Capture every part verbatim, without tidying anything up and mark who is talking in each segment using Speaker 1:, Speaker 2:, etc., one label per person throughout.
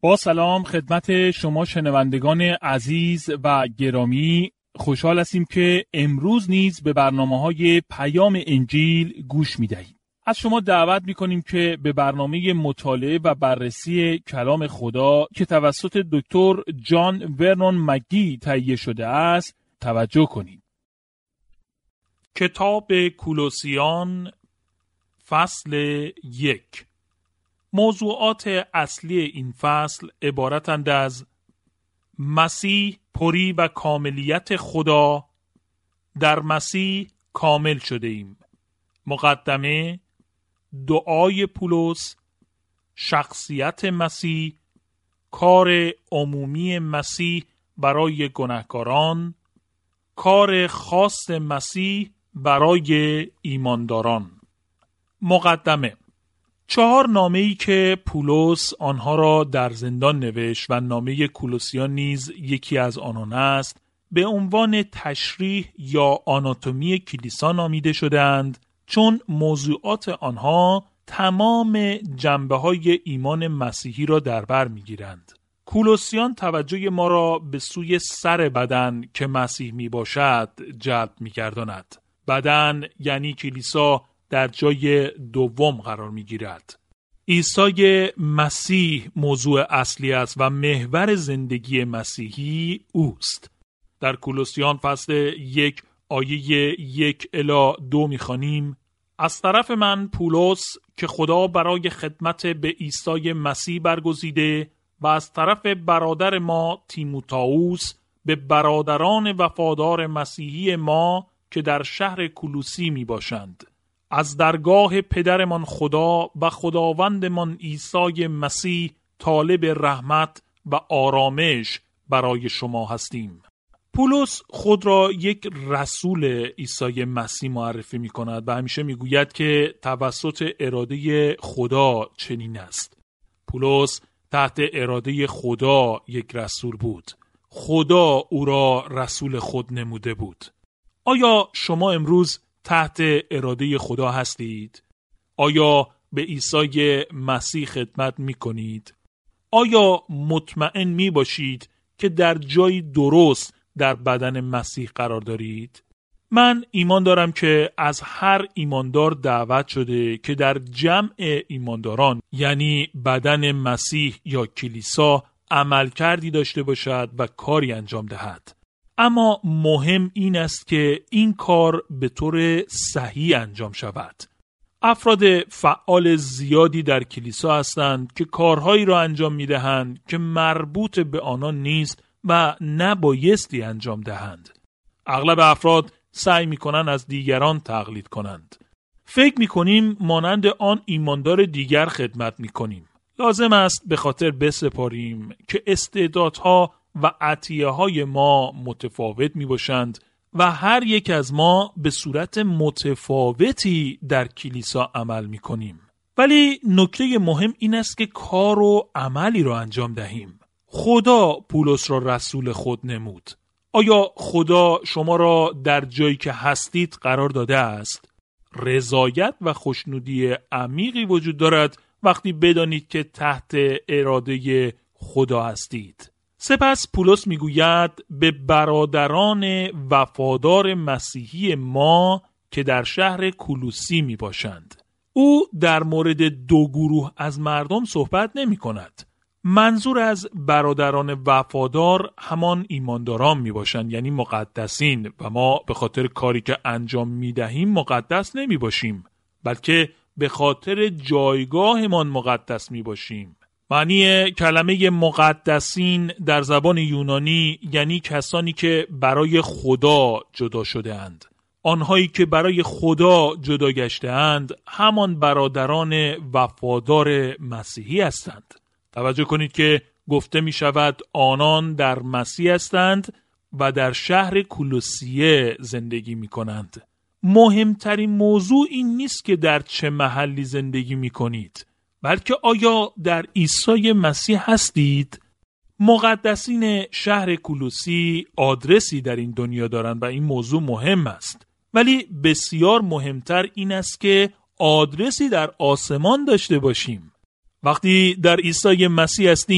Speaker 1: با سلام خدمت شما شنوندگان عزیز و گرامی، خوشحال هستیم که امروز نیز به برنامه‌های پیام انجیل گوش می‌دهید. از شما دعوت می‌کنیم که به برنامه مطالعه و بررسی کلام خدا که توسط دکتر جان ورنون مگی تهیه شده است توجه کنید. کتاب کولوسیان فصل یک. موضوعات اصلی این فصل عبارتند از مسیح پری و کاملیت خدا، در مسیح کامل شده ایم، مقدمه، دعای پولس، شخصیت مسیح، کار عمومی مسیح برای گناهکاران، کار خاص مسیح برای ایمانداران. مقدمه: چهار نامه‌ای که پولس آنها را در زندان نوشت و نامه کولوسیان نیز یکی از آنان است، به عنوان تشریح یا آناتومی کلیسا نامیده شدند، چون موضوعات آنها تمام جنبه‌های ایمان مسیحی را در بر می‌گیرند. کولوسیان توجه ما را به سوی سر بدن که مسیح میباشد جلب می‌گرداند. بدن یعنی کلیسا در جای دوم قرار می‌گیرد. عیسی مسیح موضوع اصلی است و محور زندگی مسیحی اوست. در کولوسیان فصل یک آیه یک الی دو می‌خوانیم: از طرف من پولس که خدا برای خدمت به عیسی مسیح برگزیده و از طرف برادر ما تیموتائوس به برادران وفادار مسیحی ما که در شهر کولوسی می باشند، از درگاه پدرمان خدا و خداوندمان عیسی مسیح طالب رحمت و آرامش برای شما هستیم. پولس خود را یک رسول عیسی مسیح معرفی می کند و همیشه می گوید که توسط اراده خدا چنین است. پولس تحت اراده خدا یک رسول بود. خدا او را رسول خود نموده بود. آیا شما امروز تحت اراده خدا هستید؟ آیا به عیسی مسیح خدمت می کنید؟ آیا مطمئن می باشید که در جای درست در بدن مسیح قرار دارید؟ من ایمان دارم که از هر ایماندار دعوت شده که در جمع ایمانداران یعنی بدن مسیح یا کلیسا عملکردی داشته باشد و کاری انجام دهد. اما مهم این است که این کار به طور صحیح انجام شود. افراد فعال زیادی در کلیسا هستند که کارهایی را انجام می‌دهند که مربوط به آنان نیست و نبایستی انجام دهند. اغلب افراد سعی می‌کنند از دیگران تقلید کنند. فکر می‌کنیم مانند آن ایماندار دیگر خدمت می‌کنیم. لازم است به خاطر بسپاریم که استعدادها و عطیه‌های ما متفاوت می‌باشند و هر یک از ما به صورت متفاوتی در کلیسا عمل می‌کنیم. ولی نکته مهم این است که کار و عملی را انجام دهیم. خدا پولس را رسول خود نمود. آیا خدا شما را در جایی که هستید قرار داده است؟ رضایت و خوشنودی عمیقی وجود دارد وقتی بدانید که تحت اراده خدا هستید. سپس پولس میگوید به برادران وفادار مسیحی ما که در شهر کولوسی می باشند. او در مورد دو گروه از مردم صحبت نمی کند. منظور از برادران وفادار همان ایمانداران می باشند، یعنی مقدسین، و ما به خاطر کاری که انجام می دهیم مقدس نمی باشیم، بلکه به خاطر جایگاهمان مقدس می باشیم. معنی کلمه مقدسین در زبان یونانی یعنی کسانی که برای خدا جدا شده اند. آنهایی که برای خدا جدا گشته اند همان برادران وفادار مسیحی هستند. توجه کنید که گفته می شود آنان در مسیح هستند و در شهر کولوسیه زندگی می کنند. مهمترین موضوع این نیست که در چه محلی زندگی می کنید، بلکه آیا در عیسی مسیح هستید؟ مقدسین شهر کولوسی آدرسی در این دنیا دارند و این موضوع مهم است. ولی بسیار مهمتر این است که آدرسی در آسمان داشته باشیم. وقتی در عیسی مسیح هستیم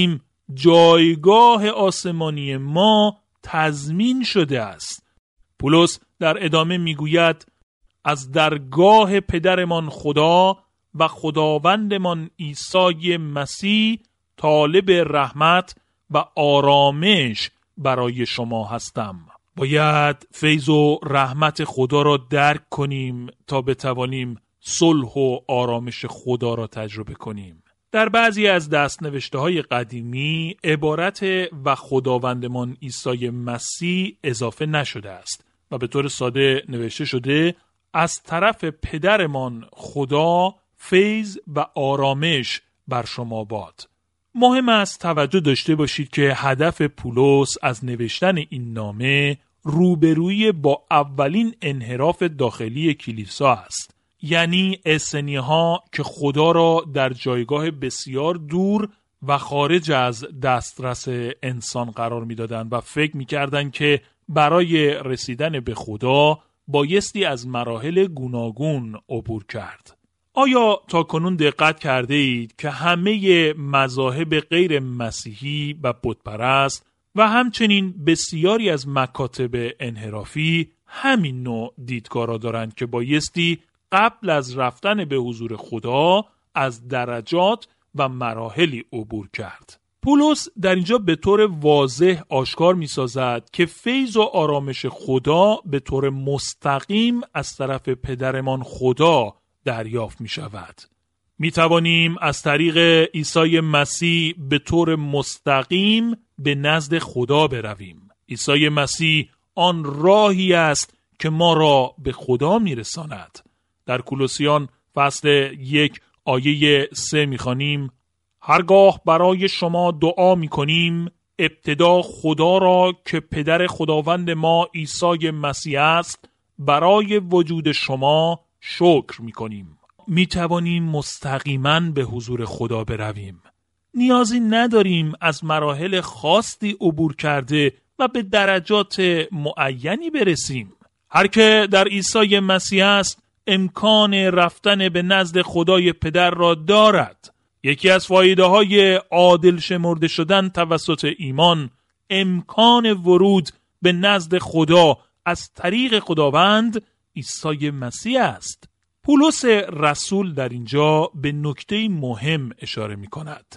Speaker 1: جایگاه آسمانی ما تضمین شده است. پولس در ادامه میگوید از درگاه پدرمان خدا و خداوندمان عیسی مسیح طالب رحمت و آرامش برای شما هستم. باید فیض و رحمت خدا را درک کنیم تا بتوانیم صلح و آرامش خدا را تجربه کنیم. در بعضی از دستنوشته‌های قدیمی عبارت و خداوندمان عیسی مسیح اضافه نشده است و به طور ساده نوشته شده از طرف پدرمان خدا فیض و آرامش بر شما باد. مهم است توجه داشته باشید که هدف پولس از نوشتن این نامه روبرویی با اولین انحراف داخلی کلیسا است. یعنی اسنی‌ها که خدا را در جایگاه بسیار دور و خارج از دسترس انسان قرار می‌دادند و فکر می‌کردند که برای رسیدن به خدا بایستی از مراحل گوناگون عبور کرد. آیا تا کنون دقت کرده اید که همه مذاهب غیر مسیحی و بتپرست و همچنین بسیاری از مکاتب انحرافی همین نوع دیدگاه را دارند که بایستی قبل از رفتن به حضور خدا از درجات و مراحلی عبور کرد؟ پولس در اینجا به طور واضح آشکار می سازد که فیض و آرامش خدا به طور مستقیم از طرف پدرمان خدا دریافت می شود. می توانیم از طریق عیسی مسیح به طور مستقیم به نزد خدا برویم. عیسی مسیح آن راهی است که ما را به خدا می رساند. در کولوسیان فصل یک آیه سه می خوانیم: هرگاه برای شما دعا می کنیم ابتدا خدا را که پدر خداوند ما عیسی مسیح است برای وجود شما شکر می کنیم. می توانیم مستقیما به حضور خدا برویم. نیازی نداریم از مراحل خاصی عبور کرده و به درجات معینی برسیم. هر که در عیسی مسیح است امکان رفتن به نزد خدای پدر را دارد. یکی از فایده های عادل شمرده شدن توسط ایمان امکان ورود به نزد خدا از طریق خداوند عیسی مسیح است. پولس رسول در اینجا به نکته مهم اشاره می کند.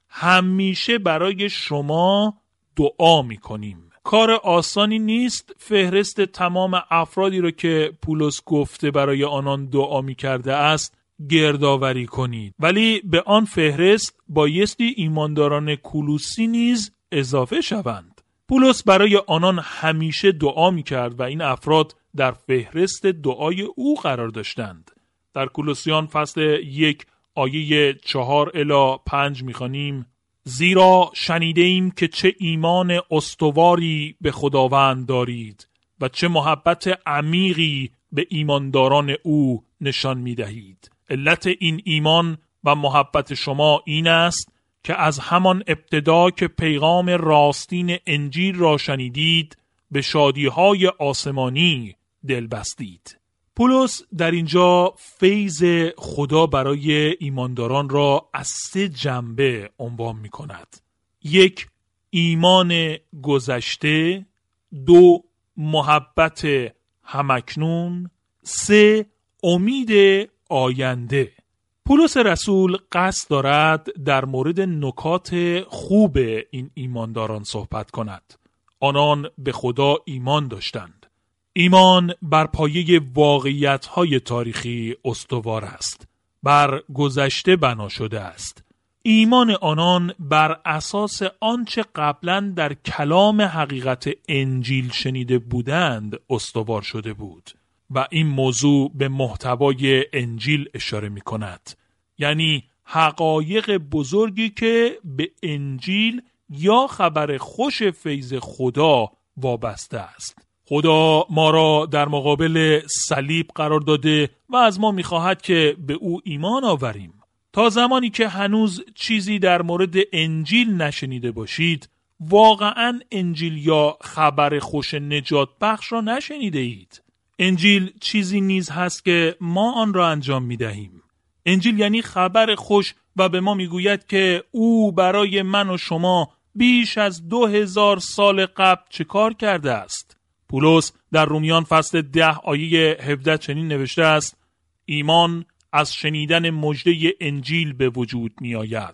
Speaker 1: همیشه برای شما دعا می کنیم. کار آسانی نیست فهرست تمام افرادی رو که پولس گفته برای آنان دعا می کرده است گردآوری کنید، ولی به آن فهرست بایستی ایمانداران کولوسی نیز اضافه شوند. پولس برای آنان همیشه دعا می کرد و این افراد در فهرست دعای او قرار داشتند. در کولوسیان فصل یک آیه چهار الی پنج می خوانیم: زیرا شنیده ایم که چه ایمان استواری به خداوند دارید و چه محبت عمیقی به ایمانداران او نشان می دهید. علت این ایمان و محبت شما این است که از همان ابتدا که پیغام راستین انجیل را شنیدید به شادی‌های آسمانی دل بستید. پولس در اینجا فیض خدا برای ایمانداران را از سه جنبه عنوان می کند. یک، ایمان گذشته. دو، محبت همکنون. سه، امید آینده. پولس رسول قصد دارد در مورد نکات خوب این ایمانداران صحبت کند. آنان به خدا ایمان داشتند. ایمان بر پایه واقعیت‌های تاریخی استوار است. بر گذشته بنا شده است. ایمان آنان بر اساس آنچه قبلاً در کلام حقیقت انجیل شنیده بودند استوار شده بود و این موضوع به محتوای انجیل اشاره می کند. یعنی حقایق بزرگی که به انجیل یا خبر خوش فیض خدا وابسته است. خدا ما را در مقابل صلیب قرار داده و از ما می‌خواهد که به او ایمان آوریم. تا زمانی که هنوز چیزی در مورد انجیل نشنیده باشید، واقعاً انجیل یا خبر خوش نجات بخش را نشنیده اید. انجیل چیزی نیز هست که ما آن را انجام می‌دهیم. انجیل یعنی خبر خوش و به ما می‌گوید که او برای من و شما بیش از دو هزار سال قبل چه کار کرده است؟ پولس در رومیان فصل ده آیه هفده چنین نوشته است: ایمان از شنیدن مژده انجیل به وجود می آید.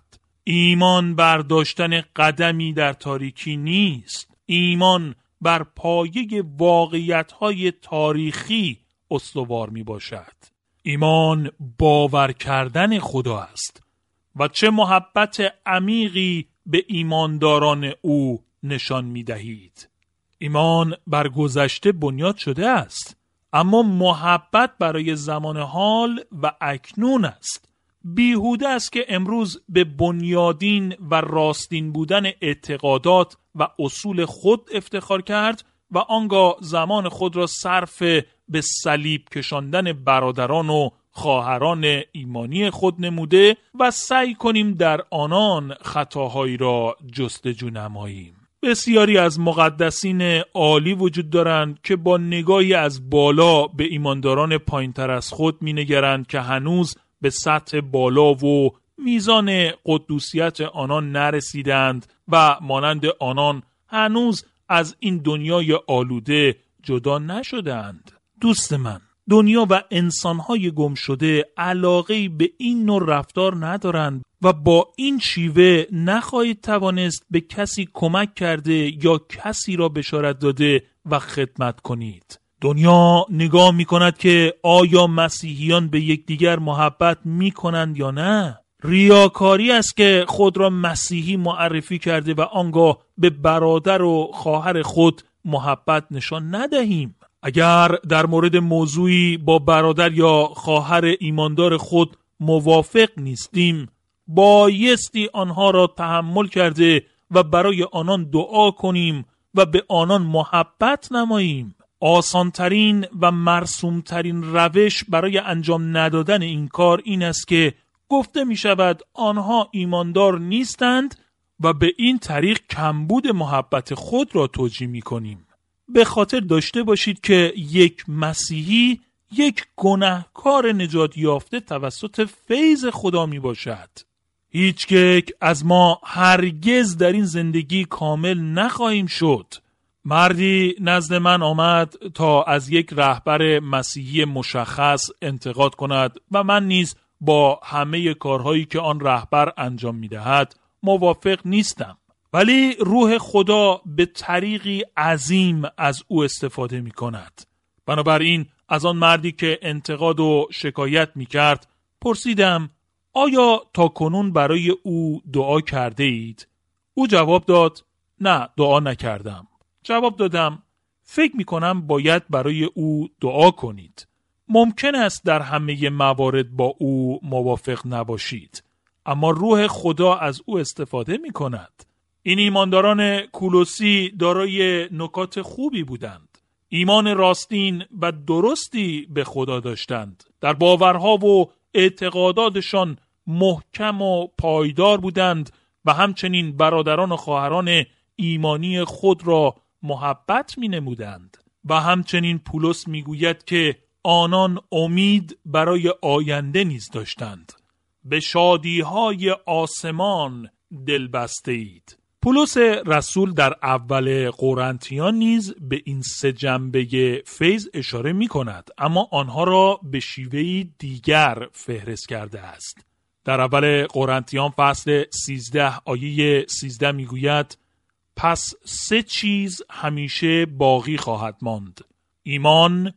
Speaker 1: ایمان برداشتن قدمی در تاریکی نیست. ایمان بر پایه واقعیت‌های تاریخی استوار می باشد. ایمان باور کردن خدا است و چه محبت عمیقی به ایمانداران او نشان می دهید. ایمان بر گذشته بنیاد شده است، اما محبت برای زمان حال و اکنون است. بیهوده است که امروز به بنیادین و راستین بودن اعتقادات و اصول خود افتخار کرد و آنگاه زمان خود را صرف به صلیب کشاندن برادران و خواهران ایمانی خود نموده و سعی کنیم در آنان خطاهایی را جستجو نماییم. بسیاری از مقدسین عالی وجود دارند که با نگاهی از بالا به ایمانداران پایین‌تر از خود می‌نگرند که هنوز به سطح بالا و میزان قدوسیت آنان نرسیدند و مانند آنان هنوز از این دنیای آلوده جدا نشدند. دوست من، دنیا و انسان‌های گم شده علاقه‌ای به این نوع رفتار ندارند و با این شیوه نخواهید توانست به کسی کمک کرده یا کسی را بشارت داده و خدمت کنید. دنیا نگاه می‌کند که آیا مسیحیان به یکدیگر محبت می‌کنند یا نه. ریاکاری است که خود را مسیحی معرفی کرده و آنگاه به برادر و خواهر خود محبت نشان ندهیم. اگر در مورد موضوعی با برادر یا خواهر ایماندار خود موافق نیستیم، بایستی آنها را تحمل کرده و برای آنان دعا کنیم و به آنان محبت نماییم. آسانترین و مرسومترین روش برای انجام ندادن این کار این است که گفته می شود آنها ایماندار نیستند و به این طریق کمبود محبت خود را توجیه می کنیم. به خاطر داشته باشید که یک مسیحی یک گناهکار نجات یافته توسط فیض خدا می باشد. هیچ یک از ما هرگز در این زندگی کامل نخواهیم شد. مردی نزد من آمد تا از یک رهبر مسیحی مشخص انتقاد کند و من نیز با همه کارهایی که آن رهبر انجام می‌دهد موافق نیستم. ولی روح خدا به طریقی عظیم از او استفاده می‌کند. بنابراین از آن مردی که انتقاد و شکایت می‌کرد پرسیدم: آیا تا کنون برای او دعا کرده اید؟ او جواب داد: نه، دعا نکردم. جواب دادم: فکر می‌کنم باید برای او دعا کنید. ممکن است در همه موارد با او موافق نباشید، اما روح خدا از او استفاده می‌کند. این ایمانداران کولوسی دارای نکات خوبی بودند. ایمان راستین و درستی به خدا داشتند. در باورها و اعتقاداتشان محکم و پایدار بودند و همچنین برادران و خواهران ایمانی خود را محبت می نمودند. و همچنین پولس می گوید که آنان امید برای آینده نیز داشتند. به شادی‌های آسمان دل بسته اید. پولس رسول در اول قرنتیان نیز به این سه جنبه فیض اشاره می کند، اما آنها را به شیوهی دیگر فهرست کرده است. در اول قرنتیان فصل سیزده آیه سیزده می گوید: پس سه چیز همیشه باقی خواهد ماند: ایمان،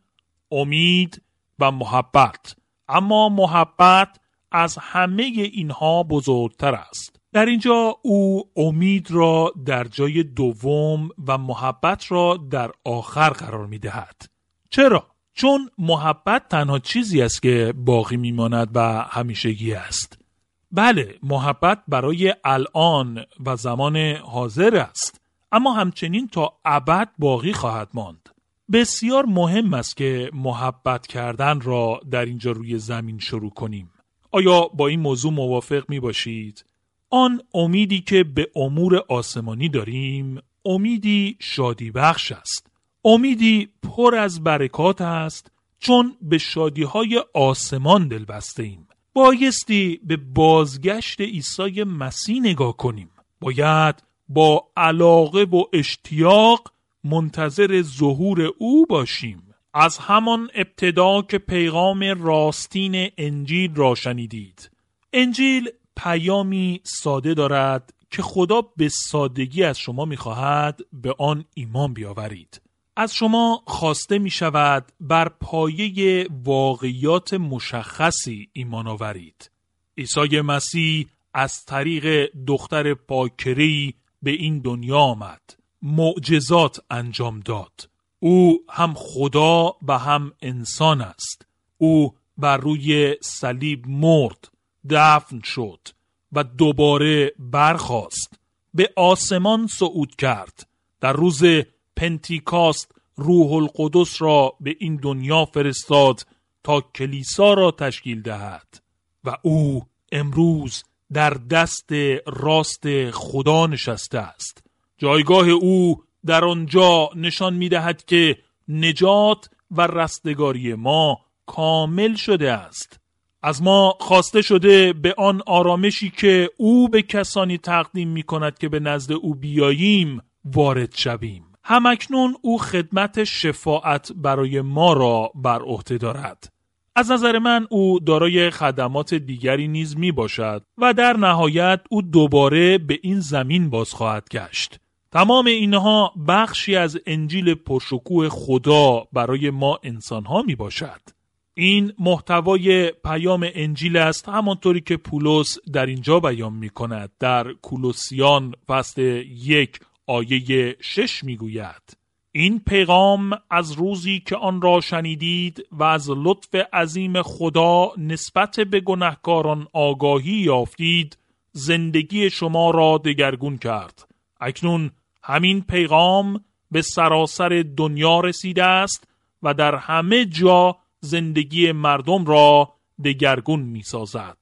Speaker 1: امید و محبت. اما محبت از همه اینها بزرگتر است. در اینجا او امید را در جای دوم و محبت را در آخر قرار می دهد. چرا؟ چون محبت تنها چیزی است که باقی می ماند و همیشگی است. بله، محبت برای الان و زمان حاضر است، اما همچنین تا ابد باقی خواهد ماند. بسیار مهم است که محبت کردن را در اینجا روی زمین شروع کنیم. آیا با این موضوع موافق می باشید؟ آن امیدی که به امور آسمانی داریم امیدی شادی بخش است. امیدی پر از برکات است، چون به شادی‌های آسمان دل بسته ایم. بایستی به بازگشت عیسی مسیح نگاه کنیم. باید با علاقه و اشتیاق منتظر ظهور او باشیم. از همان ابتدا که پیغام راستین انجیل را شنیدید. انجیل پیامی ساده دارد که خدا به سادگی از شما می‌خواهد به آن ایمان بیاورید. از شما خواسته می‌شود بر پایه واقعیات مشخصی ایمان آورید. عیسی مسیح از طریق دختر باکره‌ای به این دنیا آمد. معجزات انجام داد. او هم خدا و هم انسان است. او بر روی صلیب مرد، دفن شد و دوباره برخاست. به آسمان صعود کرد. در روز پنتیکاست روح القدس را به این دنیا فرستاد تا کلیسا را تشکیل دهد و او امروز در دست راست خدا نشسته است. جایگاه او در آنجا نشان می‌دهد که نجات و رستگاری ما کامل شده است. از ما خواسته شده به آن آرامشی که او به کسانی تقدیم می‌کند که به نزد او بیاییم وارد شویم. همکنون او خدمت شفاعت برای ما را بر عهده دارد. از نظر من او دارای خدمات دیگری نیز می باشد و در نهایت او دوباره به این زمین باز خواهد گشت. تمام اینها بخشی از انجیل پرشکوه خدا برای ما انسانها می باشد. این محتوای پیام انجیل است، همانطوری که پولس در اینجا بیان می کند. در کولوسیان فصل یک آیه شش می گوید: این پیغام از روزی که آن را شنیدید و از لطف عظیم خدا نسبت به گناهکاران آگاهی یافتید زندگی شما را دگرگون کرد. اکنون همین پیغام به سراسر دنیا رسیده است و در همه جا زندگی مردم را دگرگون می سازد.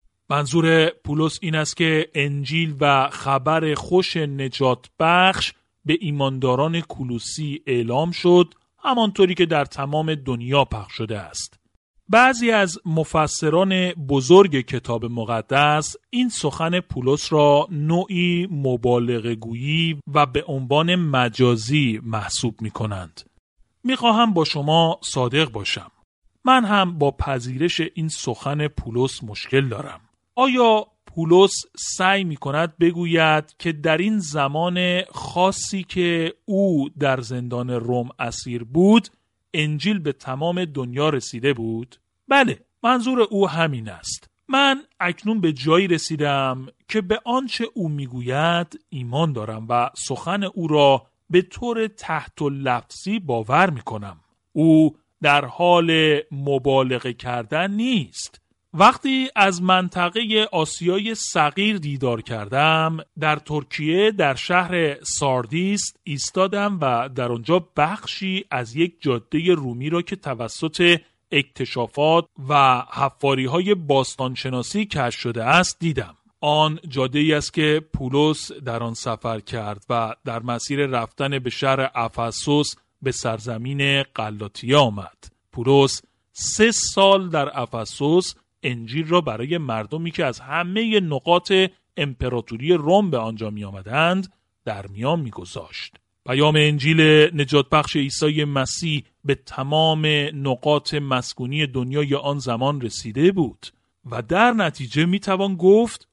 Speaker 1: منظور پولس این است که انجیل و خبر خوش نجات بخش به ایمانداران کولوسی اعلام شد، همانطوری که در تمام دنیا پخش شده است. بعضی از مفسران بزرگ کتاب مقدس این سخن پولس را نوعی مبالغه‌گویی و به عنوان مجازی محسوب می کنند. می خواهم با شما صادق باشم. من هم با پذیرش این سخن پولس مشکل دارم. آیا پولس سعی می کند بگوید که در این زمان خاصی که او در زندان روم اسیر بود انجیل به تمام دنیا رسیده بود؟ بله، منظور او همین است. من اکنون به جایی رسیدم که به آنچه او میگوید ایمان دارم و سخن او را به طور تحت لفظی باور میکنم. او در حال مبالغه کردن نیست. وقتی از منطقه آسیای صغیر دیدار کردم، در ترکیه در شهر ساردیس ایستادم و در آنجا بخشی از یک جاده رومی را که توسط اکتشافات و حفاری‌های باستانشناسی کشف شده است دیدم. آن جاده‌ای است که پولس در آن سفر کرد و در مسیر رفتن به شهر افسوس به سرزمین غلاطیه آمد. پولس سه سال در افسوس انجیل را برای مردمی که از همه نقاط امپراتوری روم به آنجا می آمدند در میان می گذاشت. پیام انجیل نجات بخش عیسی مسیح به تمام نقاط مسکونی دنیای آن زمان رسیده بود و در نتیجه می توان گفت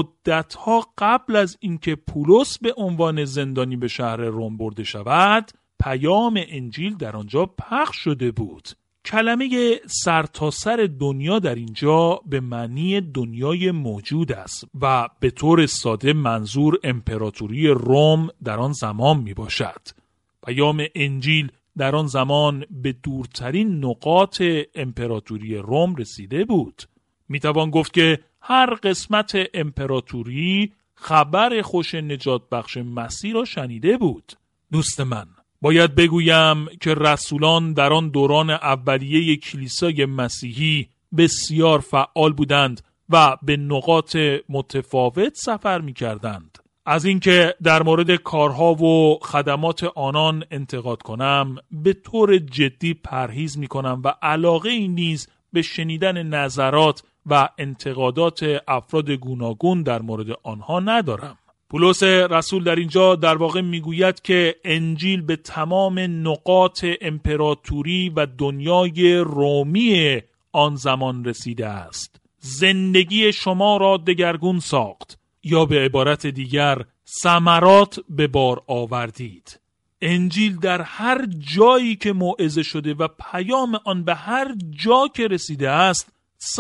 Speaker 1: مدتها قبل از اینکه پولس به عنوان زندانی به شهر روم برده شود پیام انجیل در آنجا پخش شده بود. کلمه سرتاسر دنیا در اینجا به معنی دنیای موجود است و به طور ساده منظور امپراتوری روم در آن زمان می باشد. پیام انجیل در آن زمان به دورترین نقاط امپراتوری روم رسیده بود. می توان گفت که هر قسمت امپراتوری خبر خوش نجات بخش مسیح را شنیده بود. دوست من، باید بگویم که رسولان در آن دوران اولیه کلیسای مسیحی بسیار فعال بودند و به نقاط متفاوت سفر می کردند. از اینکه در مورد کارها و خدمات آنان انتقاد کنم به طور جدی پرهیز می کنم و علاقه این نیز به شنیدن نظرات و انتقادات افراد گوناگون در مورد آنها ندارم. پولس رسول در اینجا در واقع میگوید که انجیل به تمام نقاط امپراتوری و دنیای رومی آن زمان رسیده است. زندگی شما را دگرگون ساخت، یا به عبارت دیگر ثمرات به بار آوردید. انجیل در هر جایی که موعظه شده و پیام آن به هر جا که رسیده است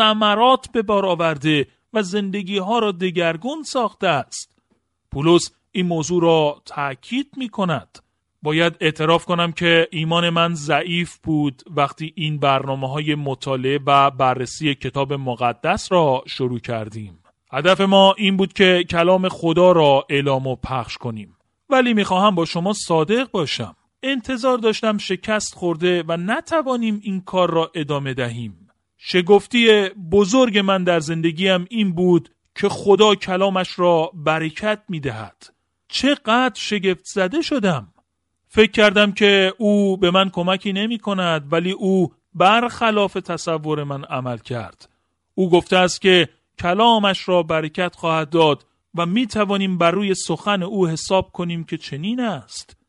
Speaker 1: ثمرات به بار آورده و زندگی ها را دگرگون ساخته است. پولس این موضوع را تأکید می کند. باید اعتراف کنم که ایمان من ضعیف بود وقتی این برنامه‌های مطالعه و بررسی کتاب مقدس را شروع کردیم. هدف ما این بود که کلام خدا را اعلام و پخش کنیم. ولی میخواهم با شما صادق باشم. انتظار داشتم شکست خورده و نتوانیم این کار را ادامه دهیم. شگفتی بزرگ من در زندگیم این بود که خدا کلامش را برکت میدهد. چقدر شگفت زده شدم. فکر کردم که او به من کمکی نمی کند، ولی او برخلاف تصور من عمل کرد. او گفته است که کلامش را برکت خواهد داد و می توانیم بر روی سخن او حساب کنیم که چنین است.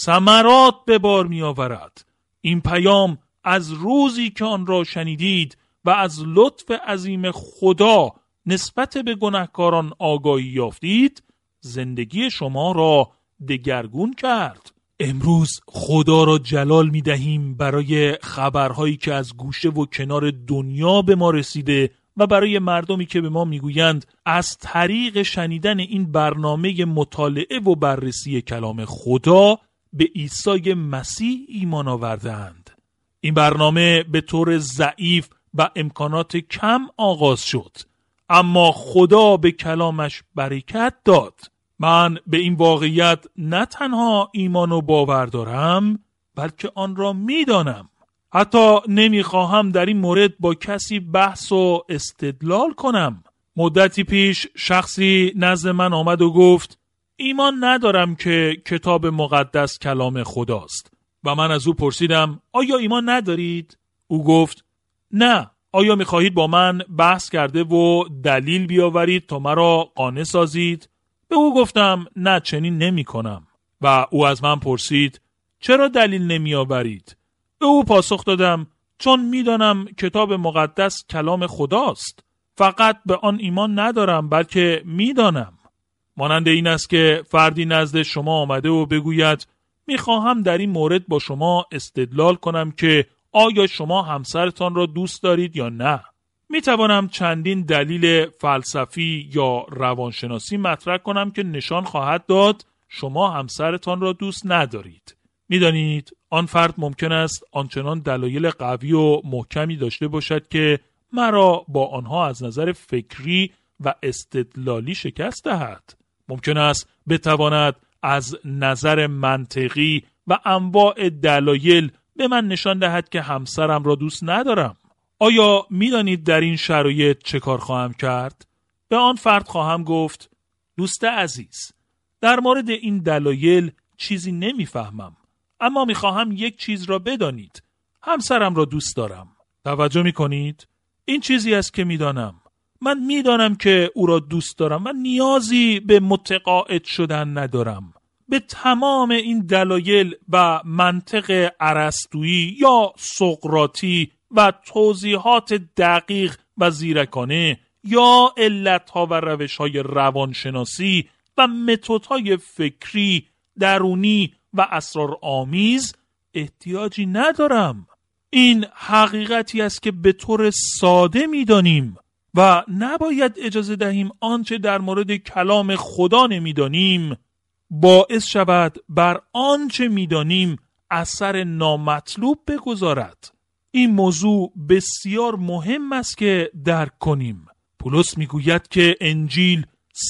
Speaker 1: ثمرات به بار می آورد. این پیام از روزی که آن را شنیدید و از لطف عظیم خدا نسبت به گناهکاران آگاهی یافتید، زندگی شما را دگرگون کرد. امروز خدا را جلال می دهیم برای خبرهایی که از گوشه و کنار دنیا به ما رسیده و برای مردمی که به ما میگویند از طریق شنیدن این برنامه مطالعه و بررسی کلام خدا به عیسی مسیح ایمان آوردند. این برنامه به طور ضعیف و امکانات کم آغاز شد، اما خدا به کلامش برکت داد. من به این واقعیت نه تنها ایمان و باور دارم، بلکه آن را میدانم. حتی نمیخواهم در این مورد با کسی بحث و استدلال کنم. مدتی پیش شخصی نزد من آمد و گفت ایمان ندارم که کتاب مقدس کلام خداست. و من از او پرسیدم آیا ایمان ندارید؟ او گفت نه. آیا میخواهید با من بحث کرده و دلیل بیاورید تا مرا قانع سازید؟ به او گفتم نه، چنین نمی کنم. و او از من پرسید چرا دلیل نمی آورید؟ به او پاسخ دادم چون میدانم کتاب مقدس کلام خداست. فقط به آن ایمان ندارم، بلکه میدانم. مانند این است که فردی نزد شما آمده و بگوید میخواهم در این مورد با شما استدلال کنم که آیا شما همسرتان را دوست دارید یا نه. میتوانم چندین دلیل فلسفی یا روانشناسی مطرح کنم که نشان خواهد داد شما همسرتان را دوست ندارید. میدانید آن فرد ممکن است آنچنان دلایل قوی و محکمی داشته باشد که مرا با آنها از نظر فکری و استدلالی شکست دهد. ممکن است بتواند از نظر منطقی و انواع دلایل به من نشان دهد که همسرم را دوست ندارم. آیا میدانید در این شرایط چه کار خواهم کرد؟ به آن فرد خواهم گفت دوست عزیز، در مورد این دلایل چیزی نمیفهمم، اما میخواهم یک چیز را بدانید. همسرم را دوست دارم. توجه میکنید؟ این چیزی است که میدانم. من میدانم که او را دوست دارم و نیازی به متقاعد شدن ندارم. به تمام این دلایل و منطق ارسطویی یا سقراطی و توضیحات دقیق و زیرکانه یا علتها و روشهای روانشناسی و متدهای فکری درونی و اسرارآمیز احتیاجی ندارم. این حقیقتی است که به طور ساده می‌دانیم و نباید اجازه دهیم آنچه در مورد کلام خدا نمی‌دانیم باعث شود بر آنچه می‌دانیم اثر نامطلوب بگذارد. این موضوع بسیار مهم است که درک کنیم. پولس میگوید که انجیل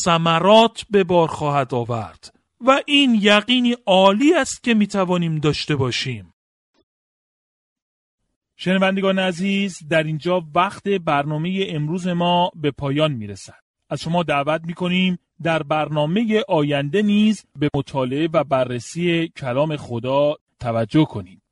Speaker 1: ثمرات به بار خواهد آورد و این یقینی عالی است که میتوانیم داشته باشیم. شنوندگان عزیز، در اینجا وقت برنامه امروز ما به پایان میرسد. از شما دعوت میکنیم در برنامه آینده نیز به مطالعه و بررسی کلام خدا توجه کنید.